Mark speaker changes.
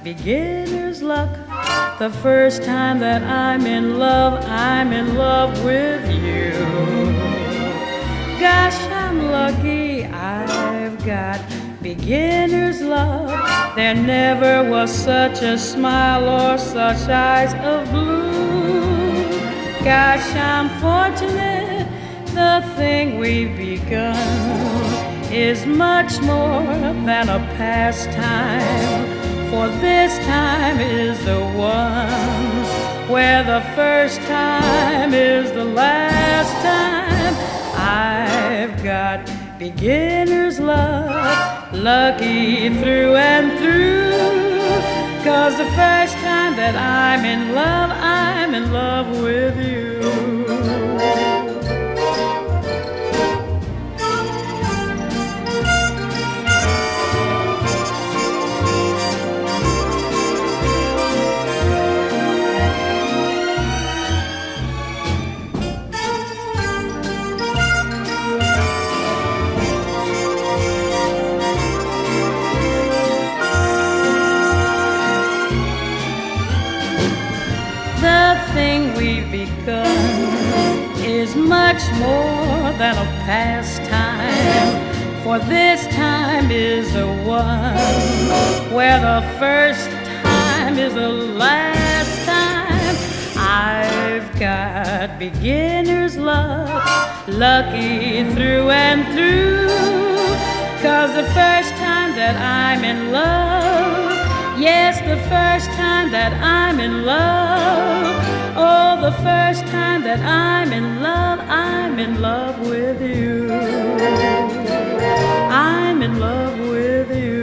Speaker 1: beginner's luck. The first time that I'm in love with you. Gosh, I'm lucky I've got beginner's love. There never was such a smile or such eyes of blue. Gosh, I'm fortunate the thing we've begun is much more than a pastime. For this time is the one where the first time is the last time. I've got beginner's luck, lucky through and through. 'Cause the first time that I'm in love with you. The thing we've begun is much more than a pastime. For this time is the one where the first time is the last time. I've got beginner's luck, lucky through and through. 'Cause the first time that I'm in love, yes, the first time that I'm in love. Oh, the first time that I'm in love with you. I'm in love with you.